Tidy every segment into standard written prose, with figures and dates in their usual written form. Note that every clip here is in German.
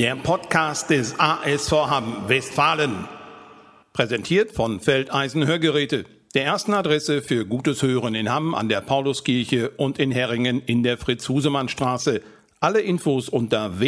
Der Podcast des ASV Hamm-Westfalen. Präsentiert von Feldeisen Hörgeräte, der ersten Adresse für gutes Hören in Hamm an der Pauluskirche und in Herringen in der Fritz-Husemann-Straße. Alle Infos unter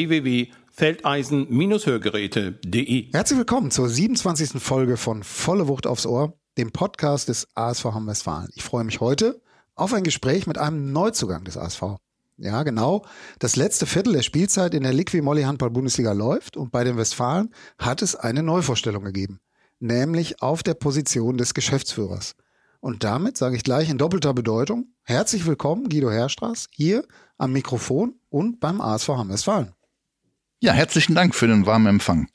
www.feldeisen-hörgeräte.de. Herzlich willkommen zur 27. Folge von Volle Wucht aufs Ohr, dem Podcast des ASV Hamm-Westfalen. Ich freue mich heute auf ein Gespräch mit einem Neuzugang des ASV. Ja, genau. Das letzte Viertel der Spielzeit in der Liqui-Moly-Handball-Bundesliga läuft und bei den Westfalen hat es eine Neuvorstellung gegeben, nämlich auf der Position des Geschäftsführers. Und damit sage ich gleich in doppelter Bedeutung, herzlich willkommen Guido Herrstraß hier am Mikrofon und beim ASV Hamm-Westfalen. Ja, herzlichen Dank für den warmen Empfang.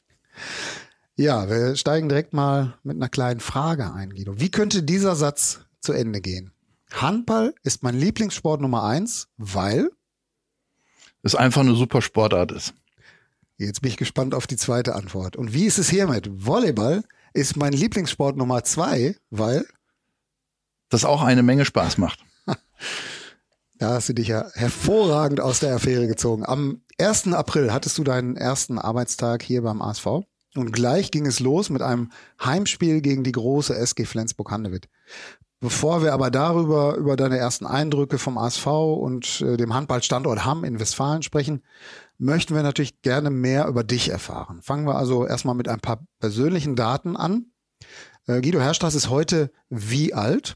Ja, wir steigen direkt mal mit einer kleinen Frage ein, Guido. Wie könnte dieser Satz zu Ende gehen? Handball ist mein Lieblingssport Nummer 1, weil es einfach eine super Sportart ist. Jetzt bin ich gespannt auf die zweite Antwort. Und wie ist es hiermit? Volleyball ist mein Lieblingssport Nummer 2, weil das auch eine Menge Spaß macht. Da hast du dich ja hervorragend aus der Affäre gezogen. Am 1. April hattest du deinen ersten Arbeitstag hier beim ASV und gleich ging es los mit einem Heimspiel gegen die große SG Flensburg-Handewitt. Bevor wir aber über deine ersten Eindrücke vom ASV und dem Handballstandort Hamm in Westfalen sprechen, möchten wir natürlich gerne mehr über dich erfahren. Fangen wir also erstmal mit ein paar persönlichen Daten an. Guido Herrstraß ist heute wie alt?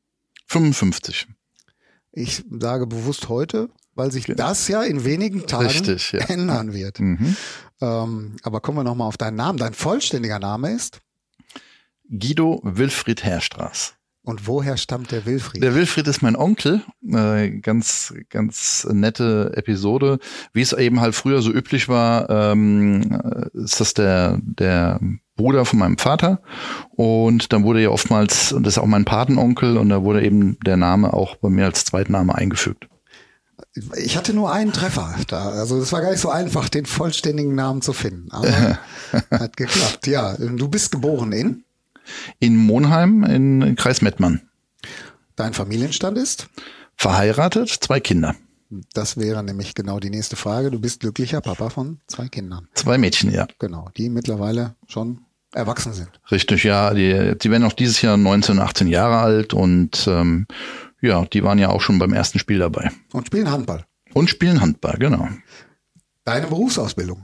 55. Ich sage bewusst heute, weil sich das ja in wenigen Tagen ändern wird. Mhm. Aber kommen wir nochmal auf deinen Namen. Dein vollständiger Name ist? Guido Wilfried Herrstraß. Und woher stammt der Wilfried? Der Wilfried ist mein Onkel. Ganz nette Episode. Wie es eben halt früher so üblich war, ist das der Bruder von meinem Vater. Und dann wurde ja oftmals, und das ist auch mein Patenonkel, und da wurde eben der Name auch bei mir als Zweitname eingefügt. Ich hatte nur einen Treffer da. Also es war gar nicht so einfach, den vollständigen Namen zu finden. Aber hat geklappt. Ja, du bist geboren in Monheim in Kreis Mettmann. Dein Familienstand ist? Verheiratet, 2 Kinder. Das wäre nämlich genau die nächste Frage. Du bist glücklicher Papa von 2 Kindern. 2 Mädchen, ja. Genau, die mittlerweile schon erwachsen sind. Richtig, ja. Die werden auch dieses Jahr 19 und 18 Jahre alt und die waren ja auch schon beim ersten Spiel dabei. Und spielen Handball. Genau. Deine Berufsausbildung?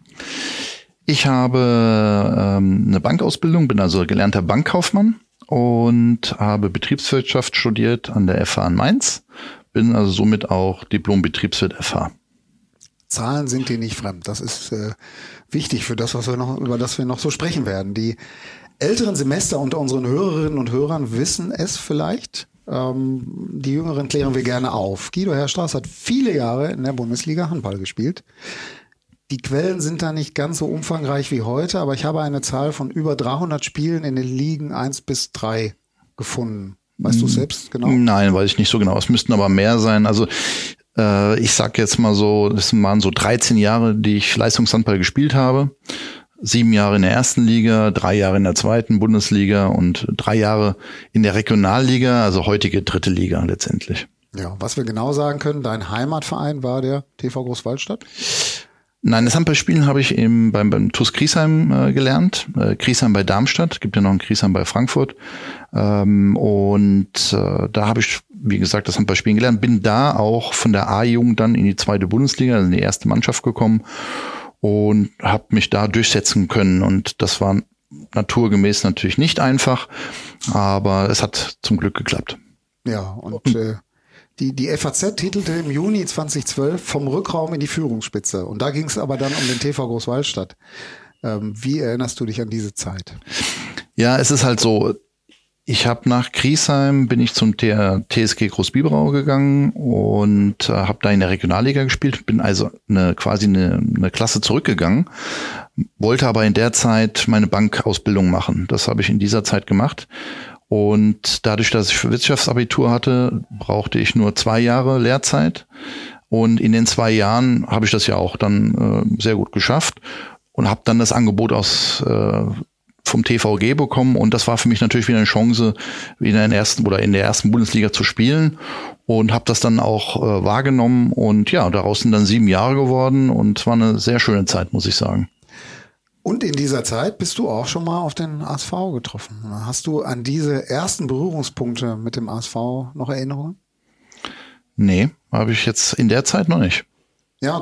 Ich habe eine Bankausbildung, bin also gelernter Bankkaufmann und habe Betriebswirtschaft studiert an der FH in Mainz, bin also somit auch Diplom-Betriebswirt FH. Zahlen sind dir nicht fremd. Das ist wichtig für das, über das wir noch so sprechen werden. Die älteren Semester unter unseren Hörerinnen und Hörern wissen es vielleicht. Die Jüngeren klären wir gerne auf. Guido Herrstraß hat viele Jahre in der Bundesliga Handball gespielt. Die Quellen sind da nicht ganz so umfangreich wie heute, aber ich habe eine Zahl von über 300 Spielen in den Ligen 1 bis 3 gefunden. Weißt du selbst genau? Nein, weiß ich nicht so genau. Es müssten aber mehr sein. Also ich sag jetzt mal so, das waren so 13 Jahre, die ich Leistungshandball gespielt habe. 7 Jahre in der ersten Liga, 3 Jahre in der zweiten Bundesliga und 3 Jahre in der Regionalliga, also heutige 3. Liga letztendlich. Ja, was wir genau sagen können, dein Heimatverein war der TV Großwaldstadt? Nein, das Handballspielen habe ich beim TuS Griesheim gelernt. Griesheim bei Darmstadt, gibt ja noch ein Griesheim bei Frankfurt. Da habe ich, wie gesagt, das Handballspielen gelernt. Bin da auch von der A-Jugend dann in die 2. Bundesliga, also in die erste Mannschaft gekommen und habe mich da durchsetzen können. Und das war naturgemäß natürlich nicht einfach, aber es hat zum Glück geklappt. Ja, und Die FAZ titelte im Juni 2012 vom Rückraum in die Führungsspitze. Und da ging es aber dann um den TV Großwaldstadt. Wie erinnerst du dich an diese Zeit? Ja, es ist halt so, ich habe nach Griesheim, bin ich zum TSG Großbiberau gegangen und habe da in der Regionalliga gespielt. Bin also quasi eine Klasse zurückgegangen, wollte aber in der Zeit meine Bankausbildung machen. Das habe ich in dieser Zeit gemacht. Und dadurch, dass ich für Wirtschaftsabitur hatte, brauchte ich nur 2 Jahre Lehrzeit. Und in den 2 Jahren habe ich das ja auch dann sehr gut geschafft und habe dann das Angebot vom TVG bekommen und das war für mich natürlich wieder eine Chance, in der ersten Bundesliga zu spielen und habe das dann auch wahrgenommen und ja, daraus sind dann 7 Jahre geworden und es war eine sehr schöne Zeit, muss ich sagen. Und in dieser Zeit bist du auch schon mal auf den ASV getroffen. Hast du an diese ersten Berührungspunkte mit dem ASV noch Erinnerungen? Nee, habe ich jetzt in der Zeit noch nicht. Ja,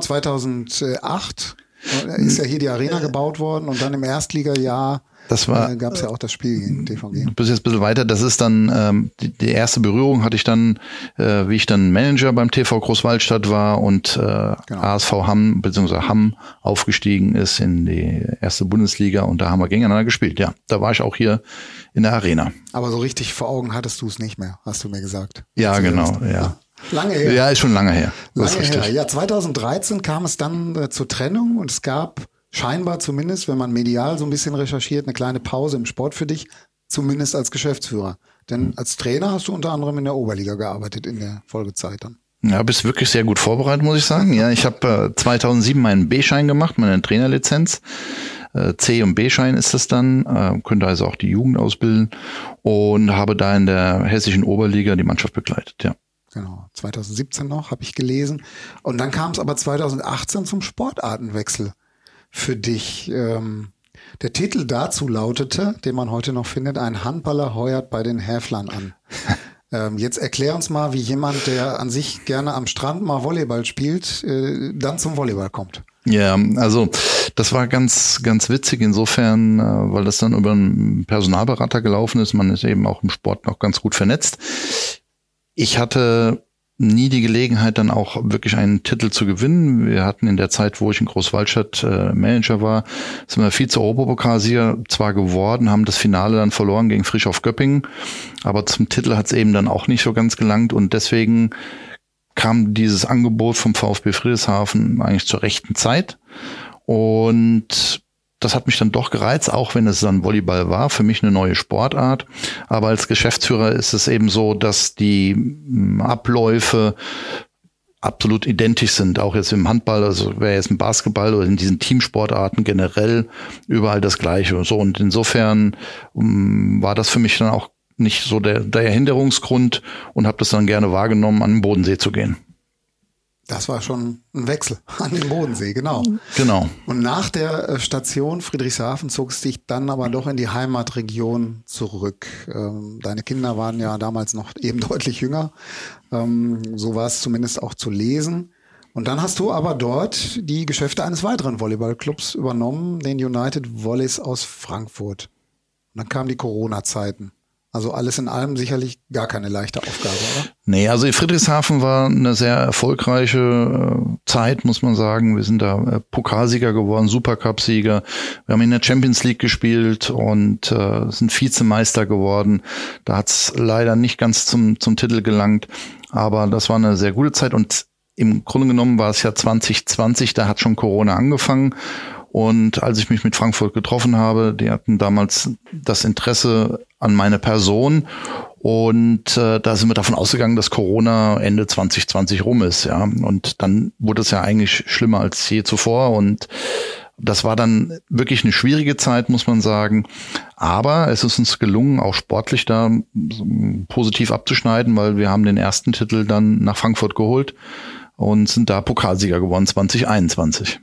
2008 ist ja hier die Arena gebaut worden und dann im Erstligajahr gab es ja auch das Spiel gegen TVG. Du bist jetzt ein bisschen weiter. Das ist dann die erste Berührung hatte ich dann, wie ich dann Manager beim TV Großwaldstadt war und genau. ASV Hamm bzw. Hamm aufgestiegen ist in die erste Bundesliga und da haben wir gegeneinander gespielt. Ja, da war ich auch hier in der Arena. Aber so richtig vor Augen hattest du es nicht mehr, hast du mir gesagt. Ja, genau. Ja. Lange her. Ja, ist schon lange her. Lange her. Ja, 2013 kam es dann zur Trennung und es gab scheinbar zumindest, wenn man medial so ein bisschen recherchiert, eine kleine Pause im Sport für dich, zumindest als Geschäftsführer. Denn als Trainer hast du unter anderem in der Oberliga gearbeitet in der Folgezeit dann. Ja, bist wirklich sehr gut vorbereitet, muss ich sagen. Ja, ich habe 2007 meinen B-Schein gemacht, meine Trainerlizenz. C- und B-Schein ist das dann, könnte also auch die Jugend ausbilden und habe da in der hessischen Oberliga die Mannschaft begleitet, ja. Genau, 2017 noch, habe ich gelesen. Und dann kam es aber 2018 zum Sportartenwechsel für dich. Der Titel dazu lautete, den man heute noch findet, ein Handballer heuert bei den Häflern an. Jetzt erklär uns mal, wie jemand, der an sich gerne am Strand mal Volleyball spielt, dann zum Volleyball kommt. Ja, also das war ganz, ganz witzig insofern, weil das dann über einen Personalberater gelaufen ist. Man ist eben auch im Sport noch ganz gut vernetzt. Ich hatte nie die Gelegenheit, dann auch wirklich einen Titel zu gewinnen. Wir hatten in der Zeit, wo ich in Großwaldstadt Manager war, sind wir Vize-Europapokalsieger zwar geworden, haben das Finale dann verloren gegen Frischhoff Göppingen, aber zum Titel hat es eben dann auch nicht so ganz gelangt und deswegen kam dieses Angebot vom VfB Friedrichshafen eigentlich zur rechten Zeit und das hat mich dann doch gereizt, auch wenn es dann Volleyball war, für mich eine neue Sportart. Aber als Geschäftsführer ist es eben so, dass die Abläufe absolut identisch sind. Auch jetzt im Handball, also wäre jetzt im Basketball oder in diesen Teamsportarten generell überall das Gleiche. So, und insofern war das für mich dann auch nicht so der Hinderungsgrund und habe das dann gerne wahrgenommen, an den Bodensee zu gehen. Das war schon ein Wechsel an den Bodensee, genau. Genau. Und nach der Station Friedrichshafen zogst dich dann aber doch in die Heimatregion zurück. Deine Kinder waren ja damals noch eben deutlich jünger. So war es zumindest auch zu lesen. Und dann hast du aber dort die Geschäfte eines weiteren Volleyballclubs übernommen, den United Volleys aus Frankfurt. Und dann kamen die Corona-Zeiten. Also alles in allem sicherlich gar keine leichte Aufgabe, oder? Nee, also Friedrichshafen war eine sehr erfolgreiche Zeit, muss man sagen. Wir sind da Pokalsieger geworden, Supercup-Sieger. Wir haben in der Champions League gespielt und sind Vizemeister geworden. Da hat's leider nicht ganz zum Titel gelangt, aber das war eine sehr gute Zeit. Und im Grunde genommen war es ja 2020, da hat schon Corona angefangen. Und als ich mich mit Frankfurt getroffen habe, die hatten damals das Interesse an meine Person und da sind wir davon ausgegangen, dass Corona Ende 2020 rum ist, ja. Und dann wurde es ja eigentlich schlimmer als je zuvor und das war dann wirklich eine schwierige Zeit, muss man sagen. Aber es ist uns gelungen, auch sportlich da positiv abzuschneiden, weil wir haben den ersten Titel dann nach Frankfurt geholt und sind da Pokalsieger geworden 2021.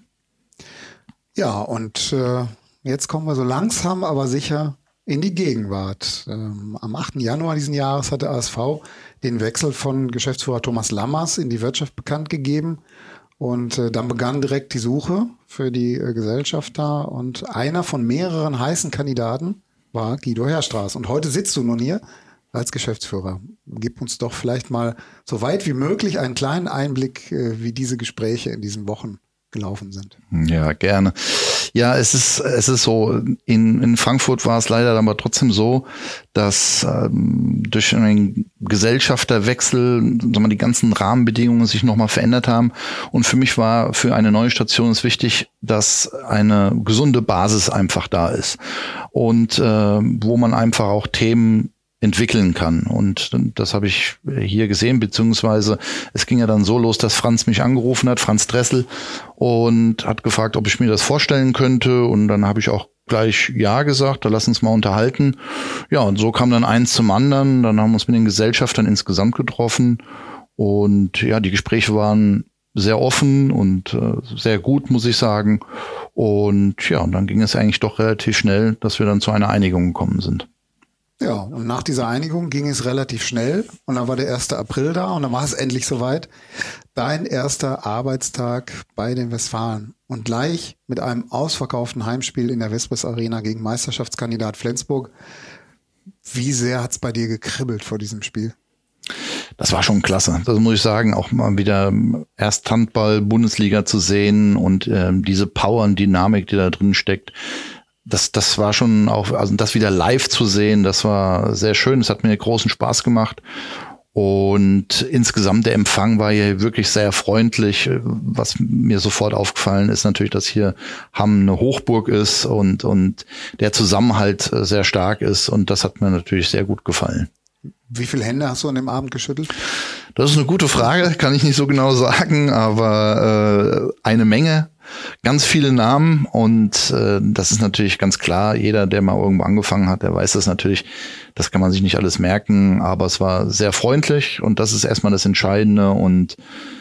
Ja, und jetzt kommen wir so langsam, aber sicher in die Gegenwart. Am 8. Januar diesen Jahres hat der ASV den Wechsel von Geschäftsführer Thomas Lammers in die Wirtschaft bekannt gegeben. Und dann begann direkt die Suche für die Gesellschafter. Und einer von mehreren heißen Kandidaten war Guido Herrstraß. Und heute sitzt du nun hier als Geschäftsführer. Gib uns doch vielleicht mal so weit wie möglich einen kleinen Einblick, wie diese Gespräche in diesen Wochen gelaufen sind. Ja, gerne. Ja, es ist so, in Frankfurt war es leider aber trotzdem so, dass durch einen Gesellschafterwechsel die ganzen Rahmenbedingungen sich nochmal verändert haben. Und für mich war für eine neue Station es wichtig, dass eine gesunde Basis einfach da ist. Und wo man einfach auch Themen entwickeln kann. Und das habe ich hier gesehen, beziehungsweise es ging ja dann so los, dass Franz mich angerufen hat, Franz Dressel, und hat gefragt, ob ich mir das vorstellen könnte. Und dann habe ich auch gleich ja gesagt, da lass uns mal unterhalten. Ja, und so kam dann eins zum anderen. Dann haben wir uns mit den Gesellschaftern insgesamt getroffen. Und ja, die Gespräche waren sehr offen und sehr gut, muss ich sagen. Und ja, und dann ging es eigentlich doch relativ schnell, dass wir dann zu einer Einigung gekommen sind. Ja, und nach dieser Einigung ging es relativ schnell und dann war der 1. April da und dann war es endlich soweit. Dein erster Arbeitstag bei den Westfalen und gleich mit einem ausverkauften Heimspiel in der Vespris Arena gegen Meisterschaftskandidat Flensburg. Wie sehr hat's bei dir gekribbelt vor diesem Spiel? Das war schon klasse. Das muss ich sagen, auch mal wieder erst Handball-Bundesliga zu sehen und diese Power und Dynamik, die da drin steckt. Das war schon auch, also das wieder live zu sehen, das war sehr schön. Es hat mir großen Spaß gemacht. Und insgesamt der Empfang war hier wirklich sehr freundlich. Was mir sofort aufgefallen ist natürlich, dass hier Hamm eine Hochburg ist und der Zusammenhalt sehr stark ist. Und das hat mir natürlich sehr gut gefallen. Wie viele Hände hast du an dem Abend geschüttelt? Das ist eine gute Frage, kann ich nicht so genau sagen, aber eine Menge. Ganz viele Namen und das ist natürlich ganz klar, jeder, der mal irgendwo angefangen hat, der weiß das natürlich, das kann man sich nicht alles merken, aber es war sehr freundlich und das ist erstmal das Entscheidende und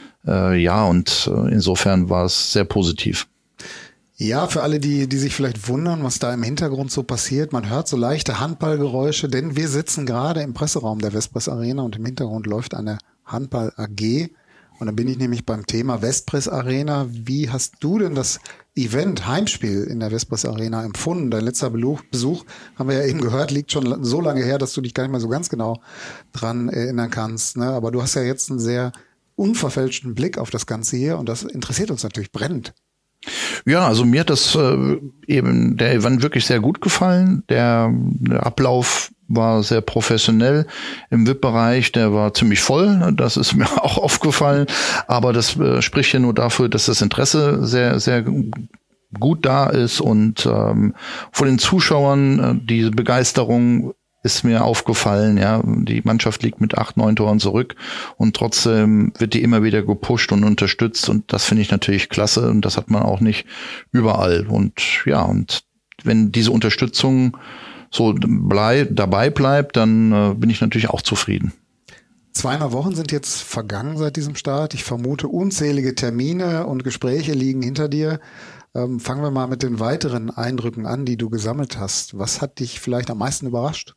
insofern war es sehr positiv. Ja, für alle, die sich vielleicht wundern, was da im Hintergrund so passiert, man hört so leichte Handballgeräusche, denn wir sitzen gerade im Presseraum der Vespris Arena und im Hintergrund läuft eine Handball AG. Und dann bin ich nämlich beim Thema Vespris Arena. Wie hast du denn das Event, Heimspiel in der Vespris Arena empfunden? Dein letzter Besuch, haben wir ja eben gehört, liegt schon so lange her, dass du dich gar nicht mehr so ganz genau dran erinnern kannst. Ne? Aber du hast ja jetzt einen sehr unverfälschten Blick auf das Ganze hier und das interessiert uns natürlich brennend. Ja, also mir hat das eben der Event wirklich sehr gut gefallen. Der Ablauf war sehr professionell im VIP-Bereich, der war ziemlich voll, das ist mir auch aufgefallen, aber das spricht ja nur dafür, dass das Interesse sehr, sehr gut da ist und von den Zuschauern diese Begeisterung ist mir aufgefallen, ja, die Mannschaft liegt mit 8, 9 Toren zurück und trotzdem wird die immer wieder gepusht und unterstützt und das finde ich natürlich klasse und das hat man auch nicht überall und ja, und wenn diese Unterstützung so dabei bleibt, dann bin ich natürlich auch zufrieden. 2,5 Wochen sind jetzt vergangen seit diesem Start. Ich vermute, unzählige Termine und Gespräche liegen hinter dir. Fangen wir mal mit den weiteren Eindrücken an, die du gesammelt hast. Was hat dich vielleicht am meisten überrascht?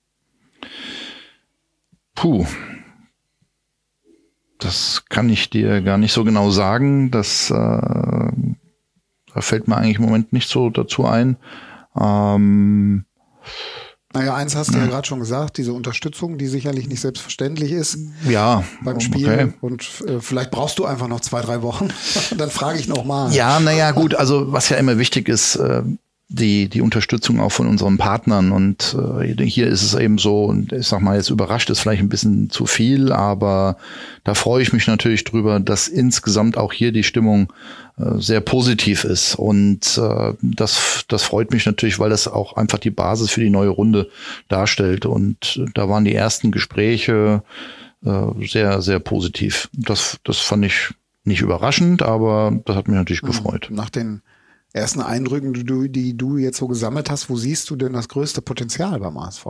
Das kann ich dir gar nicht so genau sagen. Da fällt mir eigentlich im Moment nicht so dazu ein. Naja, eins hast du ja gerade schon gesagt, diese Unterstützung, die sicherlich nicht selbstverständlich ist beim Spiel. Okay. Und vielleicht brauchst du einfach noch 2-3 Wochen. Dann frage ich nochmal. Ja, naja, gut. Also was ja immer wichtig ist, die Unterstützung auch von unseren Partnern. Und hier ist es eben so, und ich sag mal, jetzt überrascht es vielleicht ein bisschen zu viel, aber da freue ich mich natürlich drüber, dass insgesamt auch hier die Stimmung sehr positiv ist. Und das freut mich natürlich, weil das auch einfach die Basis für die neue Runde darstellt. Und da waren die ersten Gespräche sehr, sehr positiv. Das fand ich nicht überraschend, aber das hat mich natürlich gefreut. Nach den ersten Eindrücken, die du jetzt so gesammelt hast, wo siehst du denn das größte Potenzial beim ASV?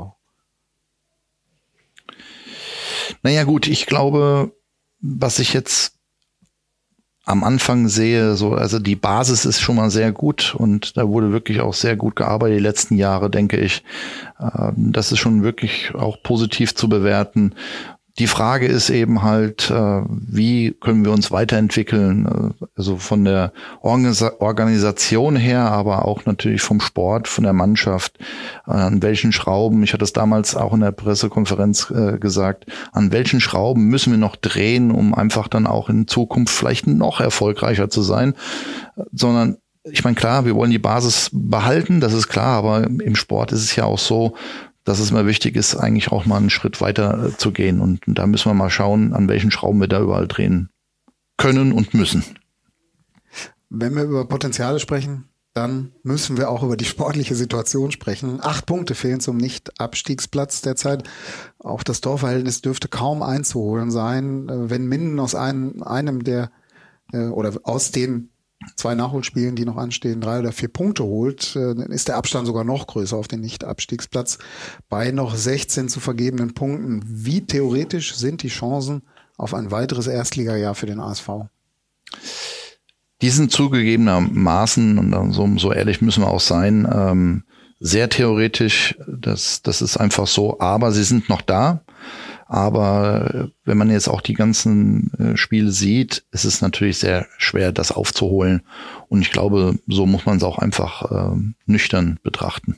Naja gut, ich glaube, was ich jetzt am Anfang sehe, also die Basis ist schon mal sehr gut und da wurde wirklich auch sehr gut gearbeitet die letzten Jahre, denke ich. Das ist schon wirklich auch positiv zu bewerten. Die Frage ist eben halt, wie können wir uns weiterentwickeln, also von der Organisation her, aber auch natürlich vom Sport, von der Mannschaft, an welchen Schrauben, ich hatte es damals auch in der Pressekonferenz gesagt, an welchen Schrauben müssen wir noch drehen, um einfach dann auch in Zukunft vielleicht noch erfolgreicher zu sein, sondern ich meine, klar, wir wollen die Basis behalten, das ist klar, aber im Sport ist es ja auch so, dass es mal wichtig ist, eigentlich auch mal einen Schritt weiter zu gehen. Und da müssen wir mal schauen, an welchen Schrauben wir da überall drehen können und müssen. Wenn wir über Potenziale sprechen, dann müssen wir auch über die sportliche Situation sprechen. 8 Punkte fehlen zum Nicht-Abstiegsplatz derzeit. Auch das Torverhältnis dürfte kaum einzuholen sein. Wenn Minden aus einem der oder aus den 2 Nachholspielen, die noch anstehen, 3 oder 4 Punkte holt, dann ist der Abstand sogar noch größer auf den Nicht-Abstiegsplatz bei noch 16 zu vergebenen Punkten. Wie theoretisch sind die Chancen auf ein weiteres Erstligajahr für den ASV? Die sind zugegebenermaßen, und so ehrlich müssen wir auch sein, sehr theoretisch, das ist einfach so, aber sie sind noch da. Aber wenn man jetzt auch die ganzen Spiele sieht, ist es natürlich sehr schwer, das aufzuholen. Und ich glaube, so muss man es auch einfach nüchtern betrachten.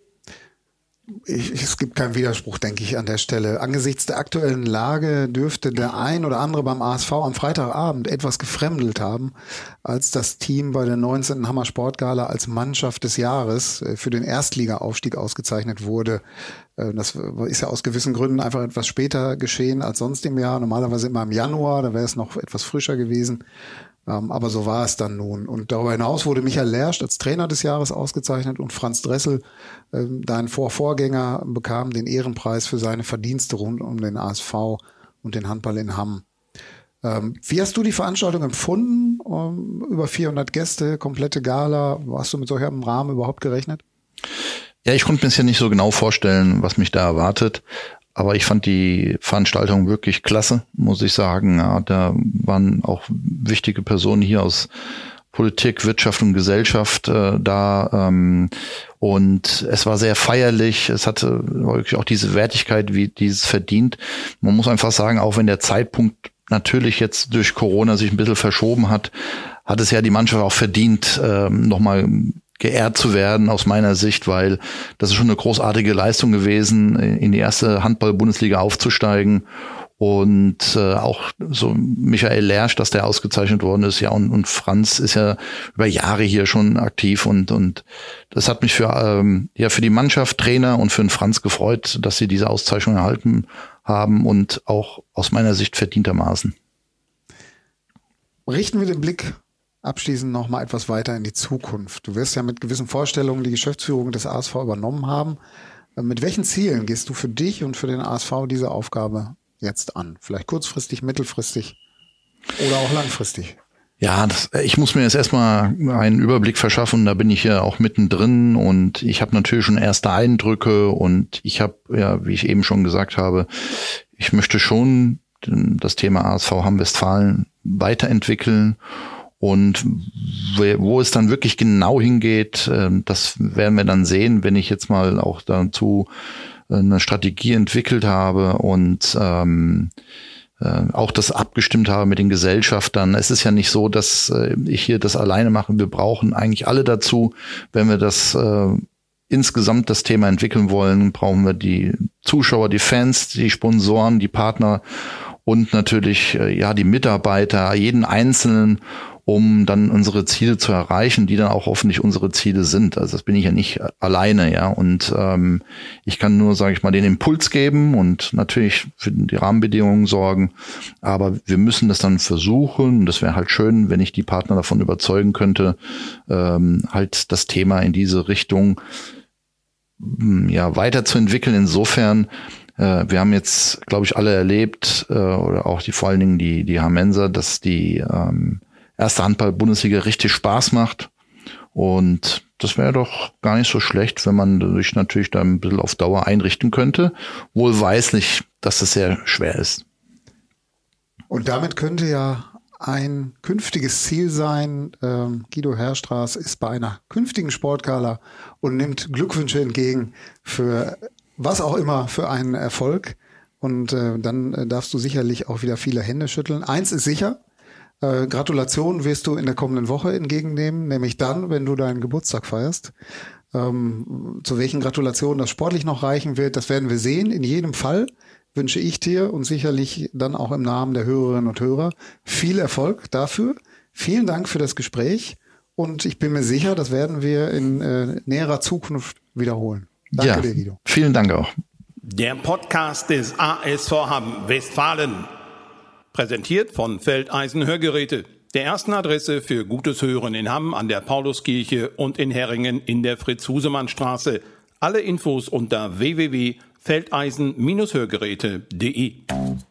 Es gibt keinen Widerspruch, denke ich, an der Stelle. Angesichts der aktuellen Lage dürfte der ein oder andere beim ASV am Freitagabend etwas gefremdelt haben, als das Team bei der 19. Hammer Sportgala als Mannschaft des Jahres für den Erstliga-Aufstieg ausgezeichnet wurde. Das ist ja aus gewissen Gründen einfach etwas später geschehen als sonst im Jahr. Normalerweise immer im Januar, da wäre es noch etwas frischer gewesen. Aber so war es dann nun. Und darüber hinaus wurde Michael Lersch als Trainer des Jahres ausgezeichnet und Franz Dressel, dein Vorgänger, bekam den Ehrenpreis für seine Verdienste rund um den ASV und den Handball in Hamm. Wie hast du die Veranstaltung empfunden? Über 400 Gäste, komplette Gala. Hast du mit solchem Rahmen überhaupt gerechnet? Ja, ich konnte mir es ja nicht so genau vorstellen, was mich da erwartet. Aber ich fand die Veranstaltung wirklich klasse, muss ich sagen. Ja, da waren auch wichtige Personen hier aus Politik, Wirtschaft und Gesellschaft da. Und es war sehr feierlich. Es hatte wirklich auch diese Wertigkeit, wie dieses verdient. Man muss einfach sagen, auch wenn der Zeitpunkt natürlich jetzt durch Corona sich ein bisschen verschoben hat, hat es ja die Mannschaft auch verdient, nochmal geehrt zu werden aus meiner Sicht, weil das ist schon eine großartige Leistung gewesen, in die erste Handball-Bundesliga aufzusteigen. Und auch so Michael Lersch, dass der ausgezeichnet worden ist, ja, und Franz ist ja über Jahre hier schon aktiv und das hat mich für die Mannschaft, Trainer und für den Franz gefreut, dass sie diese Auszeichnung erhalten haben und auch aus meiner Sicht verdientermaßen. Richten wir den Blick abschließend noch mal etwas weiter in die Zukunft. Du wirst ja mit gewissen Vorstellungen die Geschäftsführung des ASV übernommen haben. Mit welchen Zielen gehst du für dich und für den ASV diese Aufgabe jetzt an? Vielleicht kurzfristig, mittelfristig oder auch langfristig? Ja, ich muss mir jetzt erstmal einen Überblick verschaffen. Da bin ich ja auch mittendrin und ich habe natürlich schon erste Eindrücke und ich habe, ja, wie ich eben schon gesagt habe, ich möchte schon das Thema ASV Hamm-Westfalen weiterentwickeln. Und wo es dann wirklich genau hingeht, das werden wir dann sehen, wenn ich jetzt mal auch dazu eine Strategie entwickelt habe und auch das abgestimmt habe mit den Gesellschaftern. Es ist ja nicht so, dass ich hier das alleine mache. Wir brauchen eigentlich alle dazu. Wenn wir das insgesamt das Thema entwickeln wollen, brauchen wir die Zuschauer, die Fans, die Sponsoren, die Partner und natürlich die Mitarbeiter, jeden Einzelnen, um dann unsere Ziele zu erreichen, die dann auch hoffentlich unsere Ziele sind. Also das bin ich ja nicht alleine, ja. Und ich kann nur, sage ich mal, den Impuls geben und natürlich für die Rahmenbedingungen sorgen. Aber wir müssen das dann versuchen. Und das wäre halt schön, wenn ich die Partner davon überzeugen könnte, halt das Thema in diese Richtung weiterzuentwickeln. Insofern, wir haben jetzt, glaube ich, alle erlebt, oder auch vor allen Dingen die Hammenser, dass die erste Handball-Bundesliga richtig Spaß macht. Und das wäre doch gar nicht so schlecht, wenn man sich natürlich da ein bisschen auf Dauer einrichten könnte. Wohlweislich, dass das sehr schwer ist. Und damit könnte ja ein künftiges Ziel sein. Guido Herrstraß ist bei einer künftigen Sportgala und nimmt Glückwünsche entgegen für was auch immer für einen Erfolg. Und dann darfst du sicherlich auch wieder viele Hände schütteln. Eins ist sicher: Gratulation wirst du in der kommenden Woche entgegennehmen, nämlich dann, wenn du deinen Geburtstag feierst. Zu welchen Gratulationen das sportlich noch reichen wird, das werden wir sehen. In jedem Fall wünsche ich dir und sicherlich dann auch im Namen der Hörerinnen und Hörer viel Erfolg dafür. Vielen Dank für das Gespräch und ich bin mir sicher, das werden wir in näherer Zukunft wiederholen. Danke dir, Guido. Vielen Dank auch. Der Podcast des ASV Hamm-Westfalen. Präsentiert von Feldeisen Hörgeräte, der ersten Adresse für gutes Hören in Hamm an der Pauluskirche und in Herringen in der Fritz-Husemann-Straße. Alle Infos unter www.feldeisen-hörgeräte.de.